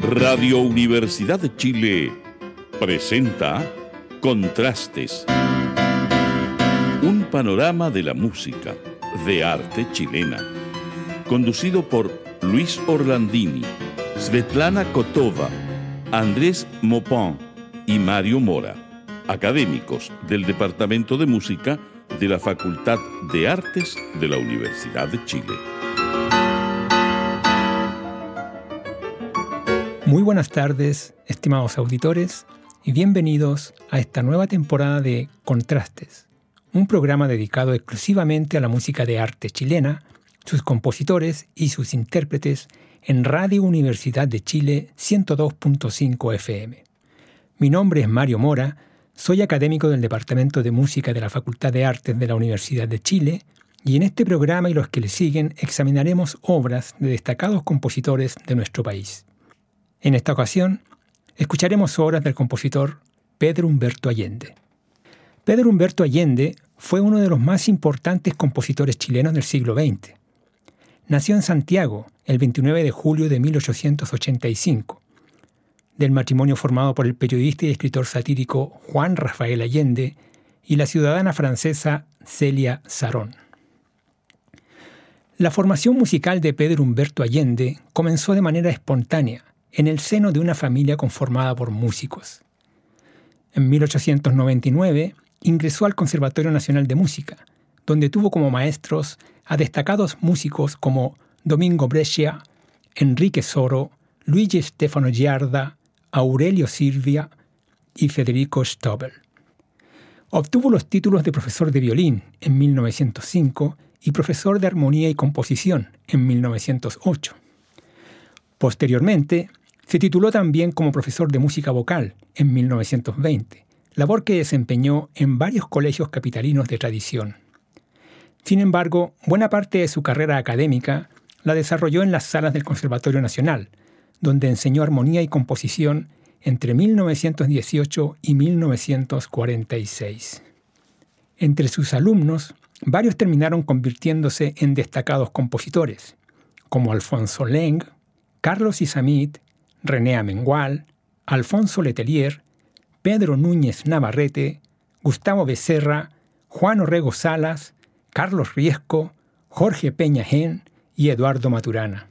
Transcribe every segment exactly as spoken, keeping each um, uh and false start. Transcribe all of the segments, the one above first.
Radio Universidad de Chile presenta Contrastes. Un panorama de la música, de arte chilena. Conducido por Luis Orlandini, Svetlana Kotova, Andrés Mopin y Mario Mora, académicos del Departamento de Música de la Facultad de Artes de la Universidad de Chile. Muy buenas tardes, estimados auditores, y bienvenidos a esta nueva temporada de Contrastes, un programa dedicado exclusivamente a la música de arte chilena, sus compositores y sus intérpretes en Radio Universidad de Chile ciento dos punto cinco F M. Mi nombre es Mario Mora, soy académico del Departamento de Música de la Facultad de Artes de la Universidad de Chile, y en este programa y los que le siguen examinaremos obras de destacados compositores de nuestro país. En esta ocasión, escucharemos obras del compositor Pedro Humberto Allende. Pedro Humberto Allende fue uno de los más importantes compositores chilenos del siglo veinte. Nació en Santiago el veintinueve de julio de mil ochocientos ochenta y cinco, del matrimonio formado por el periodista y escritor satírico Juan Rafael Allende y la ciudadana francesa Celia Sarón. La formación musical de Pedro Humberto Allende comenzó de manera espontánea, en el seno de una familia conformada por músicos. En mil ochocientos noventa y nueve ingresó al Conservatorio Nacional de Música, donde tuvo como maestros a destacados músicos como Domingo Brescia, Enrique Soro, Luigi Stefano Giarda, Aurelio Silvia y Federico Stobel. Obtuvo los títulos de profesor de violín en mil novecientos cinco y profesor de armonía y composición en mil novecientos ocho. Posteriormente, se tituló también como profesor de música vocal en mil novecientos veinte, labor que desempeñó en varios colegios capitalinos de tradición. Sin embargo, buena parte de su carrera académica la desarrolló en las salas del Conservatorio Nacional, donde enseñó armonía y composición entre mil novecientos dieciocho y mil novecientos cuarenta y seis. Entre sus alumnos, varios terminaron convirtiéndose en destacados compositores, como Alfonso Leng, Carlos Isamit, René Amengual, Alfonso Letelier, Pedro Núñez Navarrete, Gustavo Becerra, Juan Orrego Salas, Carlos Riesco, Jorge Peña Gen y Eduardo Maturana.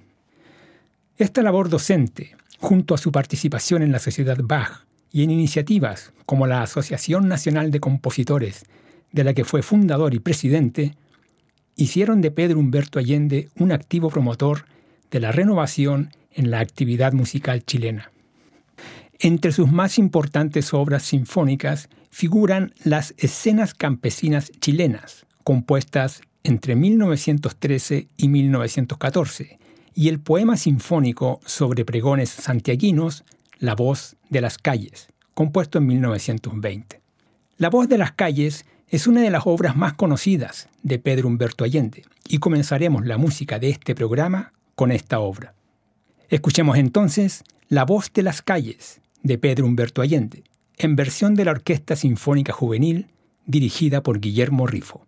Esta labor docente, junto a su participación en la Sociedad Bach y en iniciativas como la Asociación Nacional de Compositores, de la que fue fundador y presidente, hicieron de Pedro Humberto Allende un activo promotor de la renovación en la actividad musical chilena. Entre sus más importantes obras sinfónicas figuran las Escenas Campesinas Chilenas, compuestas entre mil novecientos trece y mil novecientos catorce, y el poema sinfónico sobre pregones santiaguinos, La Voz de las Calles, compuesto en mil novecientos veinte. La Voz de las Calles es una de las obras más conocidas de Pedro Humberto Allende, y comenzaremos la música de este programa con esta obra. Escuchemos entonces La Voz de las Calles, de Pedro Humberto Allende, en versión de la Orquesta Sinfónica Juvenil, dirigida por Guillermo Rifo.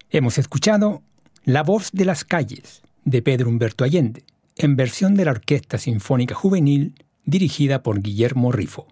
Hemos escuchado La voz de las calles, de Pedro Humberto Allende, en versión de la Orquesta Sinfónica Juvenil dirigida por Guillermo Rifo.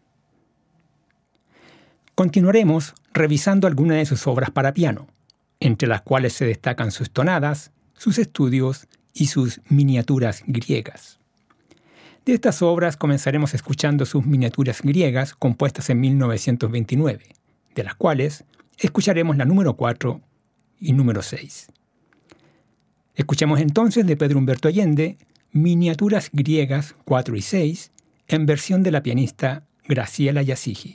Continuaremos revisando algunas de sus obras para piano, entre las cuales se destacan sus tonadas, sus estudios y sus miniaturas griegas. De estas obras comenzaremos escuchando sus miniaturas griegas compuestas en mil novecientos veintinueve, de las cuales escucharemos la número cuatro y número seis. Escuchemos entonces de Pedro Humberto Allende Miniaturas griegas cuatro y seis en versión de la pianista Graciela Yassiji.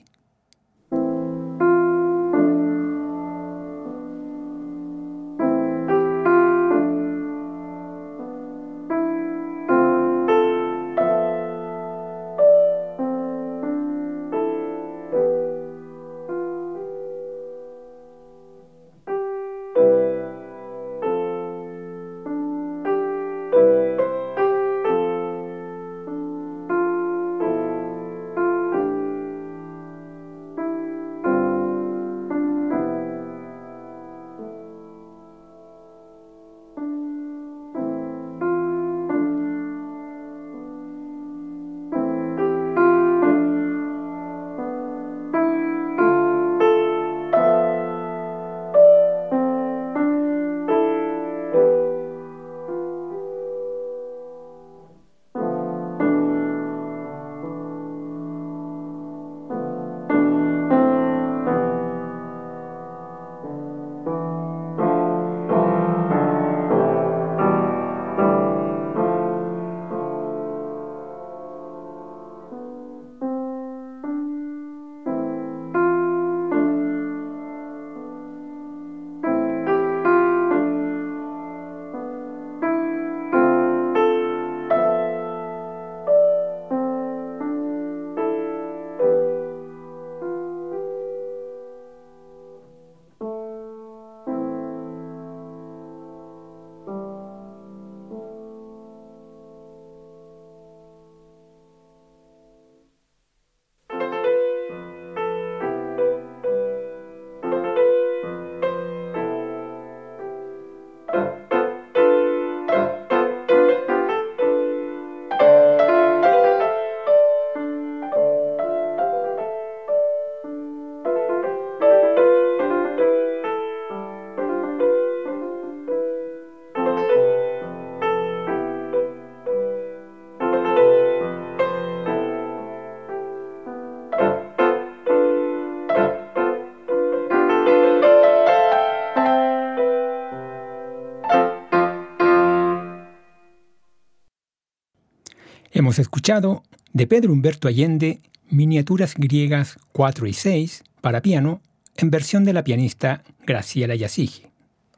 Hemos escuchado de Pedro Humberto Allende Miniaturas griegas cuatro y seis para piano en versión de la pianista Graciela Yassiji.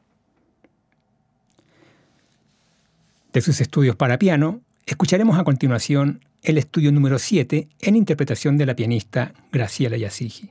De sus estudios para piano, escucharemos a continuación el estudio número siete en interpretación de la pianista Graciela Yassiji.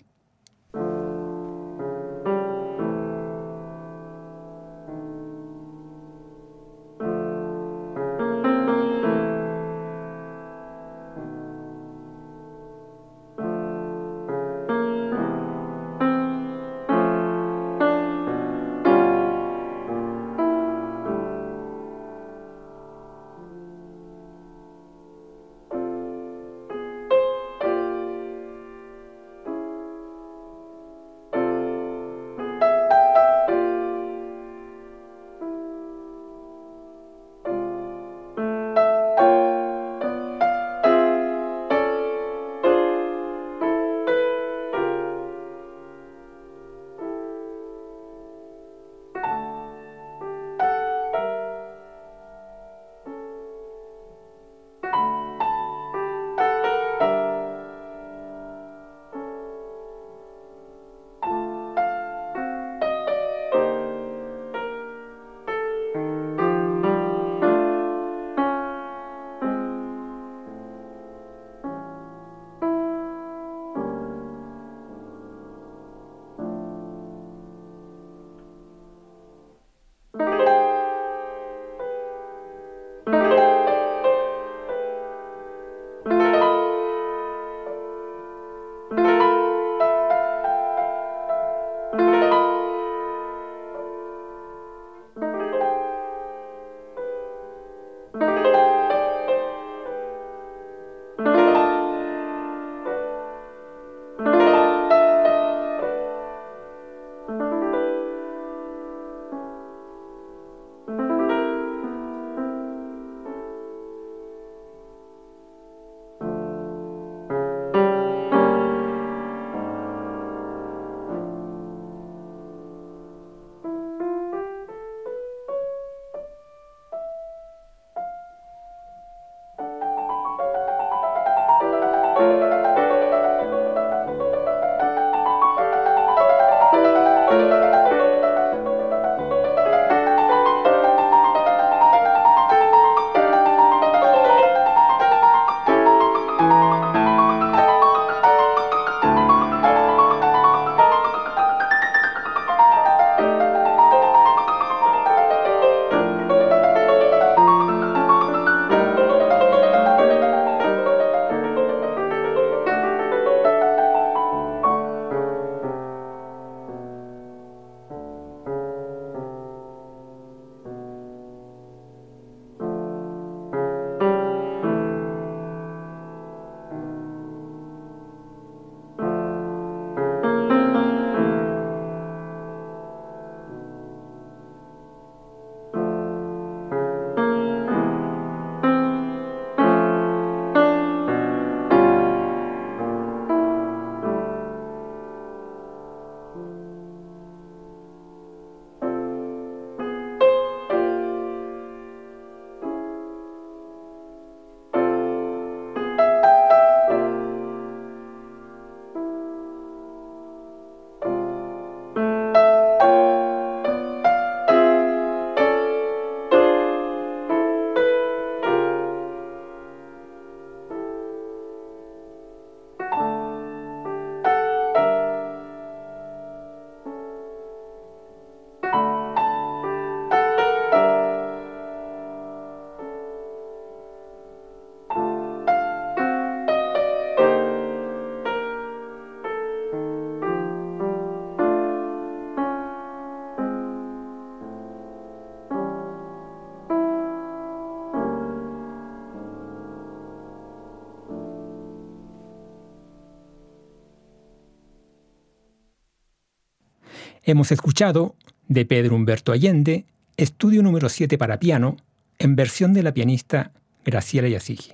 Hemos escuchado, de Pedro Humberto Allende, Estudio número siete para piano, en versión de la pianista Graciela Yassigi.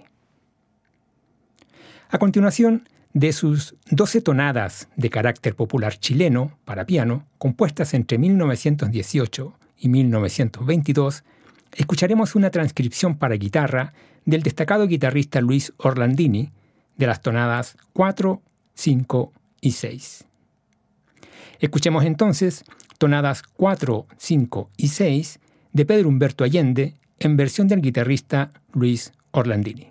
A continuación, de sus doce tonadas de carácter popular chileno para piano, compuestas entre mil novecientos dieciocho y mil novecientos veintidós, escucharemos una transcripción para guitarra del destacado guitarrista Luis Orlandini de las tonadas cuatro, cinco y seis. Escuchemos entonces tonadas cuatro, cinco y seis de Pedro Humberto Allende en versión del guitarrista Luis Orlandini.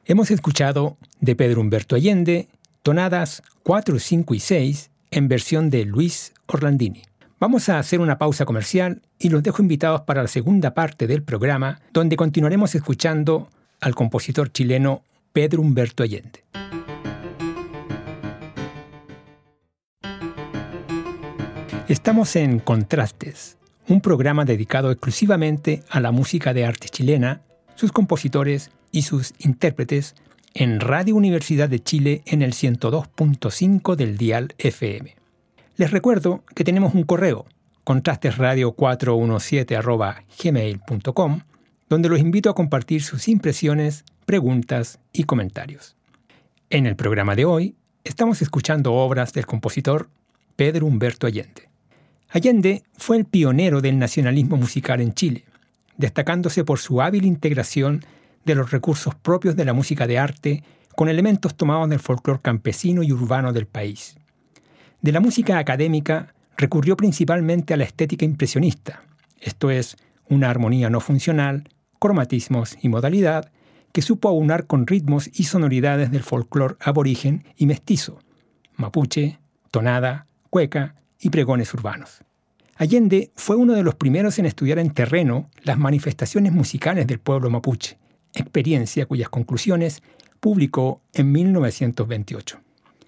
Hemos escuchado de Pedro Humberto Allende, tonadas cuatro, cinco y seis en versión de Luis Orlandini. Vamos a hacer una pausa comercial y los dejo invitados para la segunda parte del programa, donde continuaremos escuchando al compositor chileno Pedro Humberto Allende. Estamos en Contrastes, un programa dedicado exclusivamente a la música de arte chilena, sus compositores y sus intérpretes, en Radio Universidad de Chile en el ciento dos punto cinco del dial F M. Les recuerdo que tenemos un correo, contrastesradio cuatrocientos diecisiete arroba gmail punto com, donde los invito a compartir sus impresiones, preguntas y comentarios. En el programa de hoy estamos escuchando obras del compositor Pedro Humberto Allende. Allende fue el pionero del nacionalismo musical en Chile, destacándose por su hábil integración de los recursos propios de la música de arte con elementos tomados del folclore campesino y urbano del país. De la música académica recurrió principalmente a la estética impresionista, esto es, una armonía no funcional, cromatismos y modalidad que supo aunar con ritmos y sonoridades del folclore aborigen y mestizo, mapuche, tonada, cueca y pregones urbanos. Allende fue uno de los primeros en estudiar en terreno las manifestaciones musicales del pueblo mapuche, experiencia cuyas conclusiones publicó en mil novecientos veintiocho.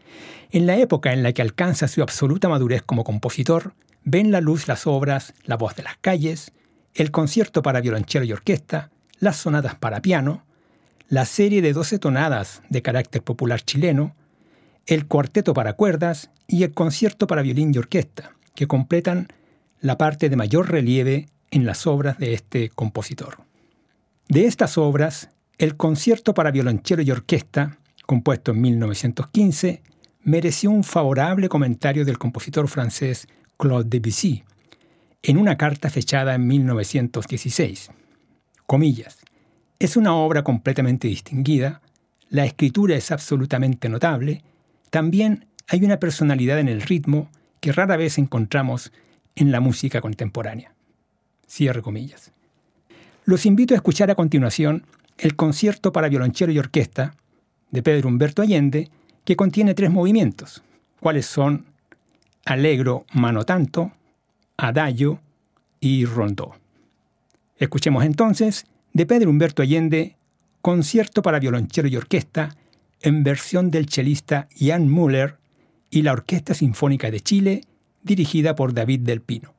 En la época en la que alcanza su absoluta madurez como compositor, ven la luz las obras La voz de las calles, el concierto para violonchelo y orquesta, las sonatas para piano, la serie de doce tonadas de carácter popular chileno, el cuarteto para cuerdas y el concierto para violín y orquesta, que completan la parte de mayor relieve en las obras de este compositor. De estas obras, el concierto para violonchelo y orquesta, compuesto en mil novecientos quince, mereció un favorable comentario del compositor francés Claude Debussy, en una carta fechada en mil novecientos dieciséis. Comillas, es una obra completamente distinguida, la escritura es absolutamente notable, también hay una personalidad en el ritmo que rara vez encontramos en la música contemporánea. Cierre comillas. Los invito a escuchar a continuación el concierto para violonchelo y orquesta de Pedro Humberto Allende, que contiene tres movimientos, cuáles son Allegro mano tanto, Adagio y Rondó. Escuchemos entonces de Pedro Humberto Allende, concierto para violonchelo y orquesta, en versión del chelista Jan Müller y la Orquesta Sinfónica de Chile, dirigida por David del Pino.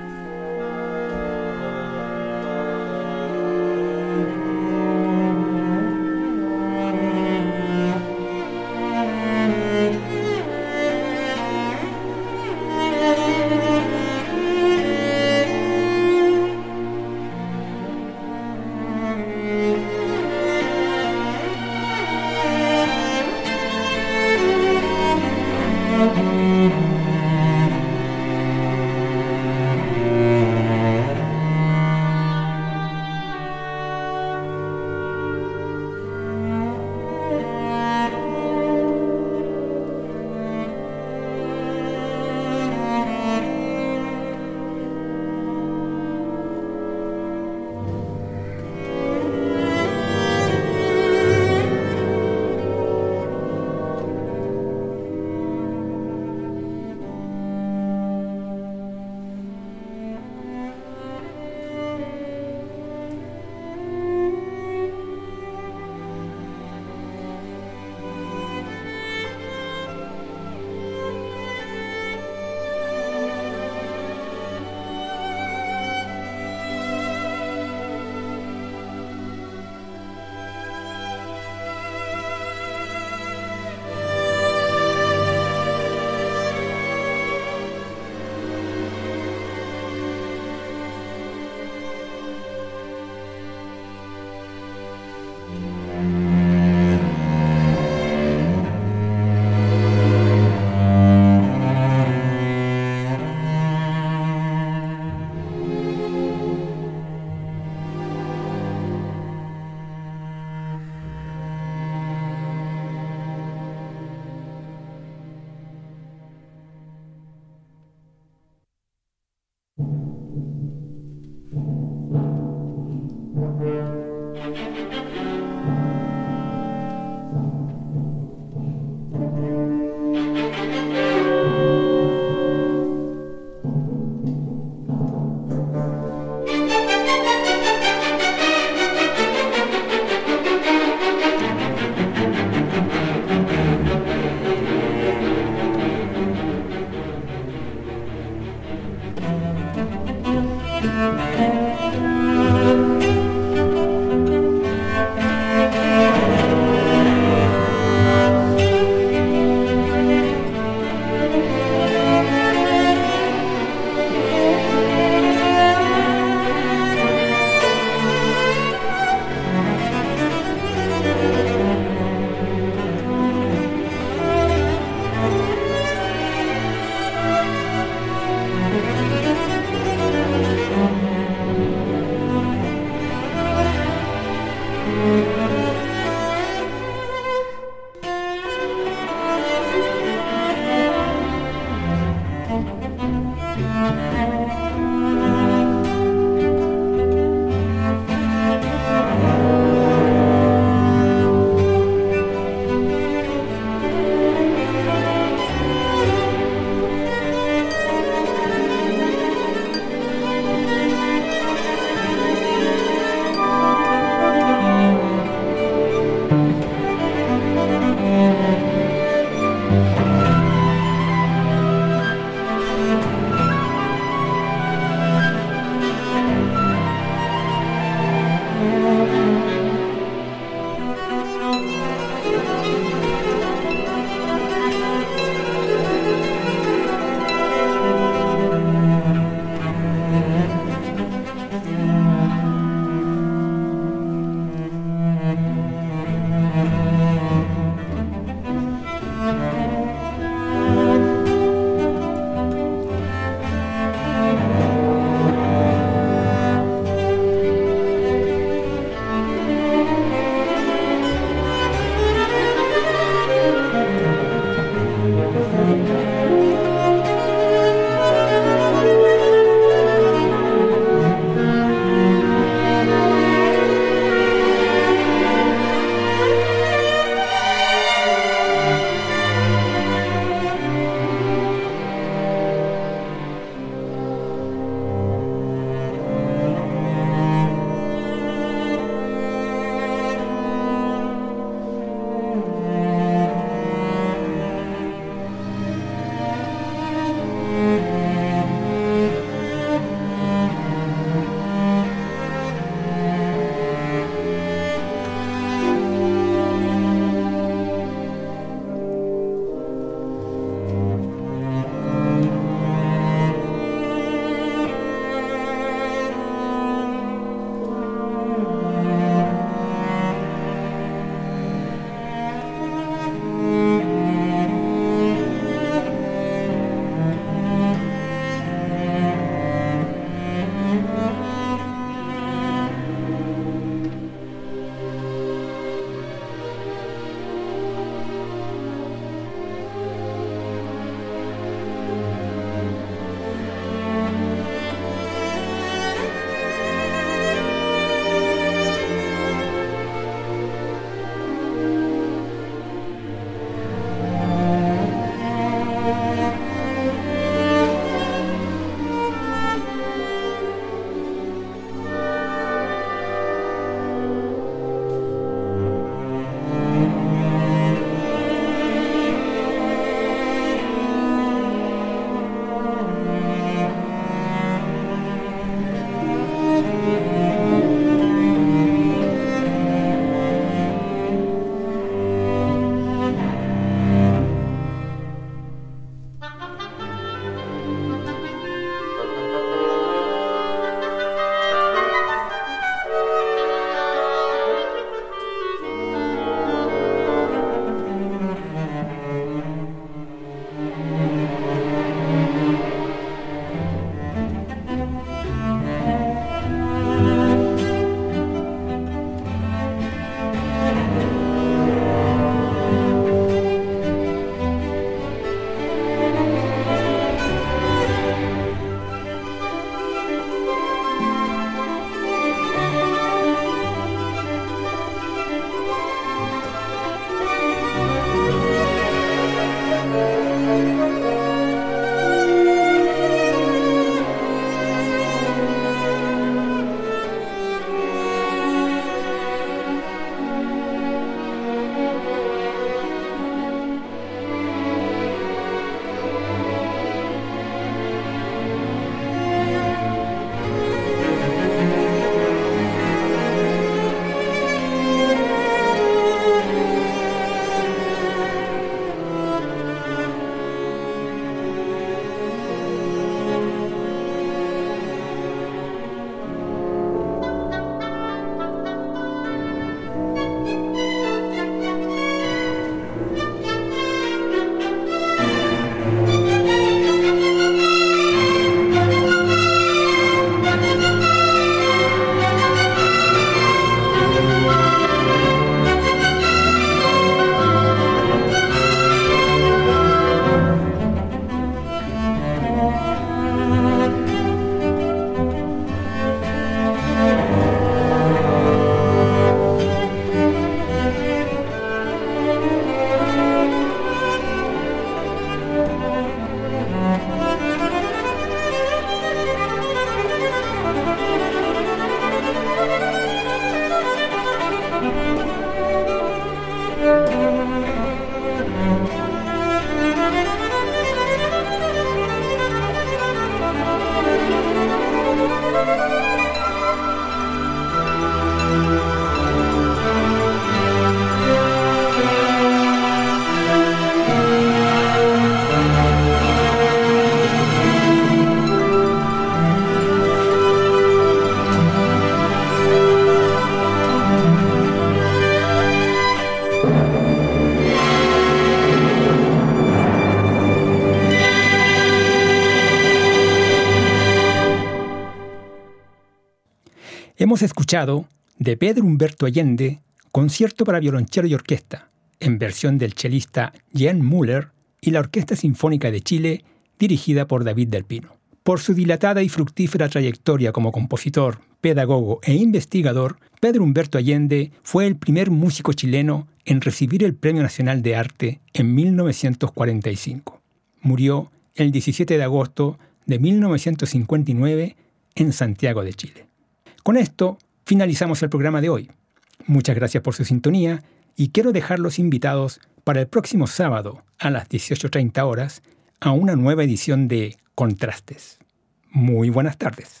Hemos escuchado de Pedro Humberto Allende, Concierto para violonchelo y orquesta, en versión del chelista Jan Müller y la Orquesta Sinfónica de Chile, dirigida por David del Pino. Por su dilatada y fructífera trayectoria como compositor, pedagogo e investigador, Pedro Humberto Allende fue el primer músico chileno en recibir el Premio Nacional de Arte en mil novecientos cuarenta y cinco. Murió el diecisiete de agosto de mil novecientos cincuenta y nueve en Santiago de Chile. Con esto finalizamos el programa de hoy. Muchas gracias por su sintonía y quiero dejarlos invitados para el próximo sábado a las dieciocho treinta horas a una nueva edición de Contrastes. Muy buenas tardes.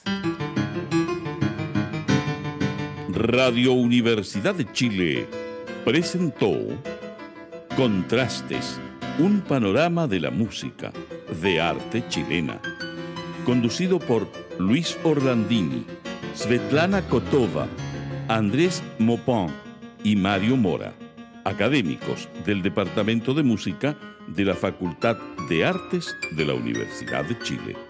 Radio Universidad de Chile presentó Contrastes, un panorama de la música, de arte chilena. Conducido por Luis Orlandini, Svetlana Kotova, Andrés Mopin y Mario Mora, académicos del Departamento de Música de la Facultad de Artes de la Universidad de Chile.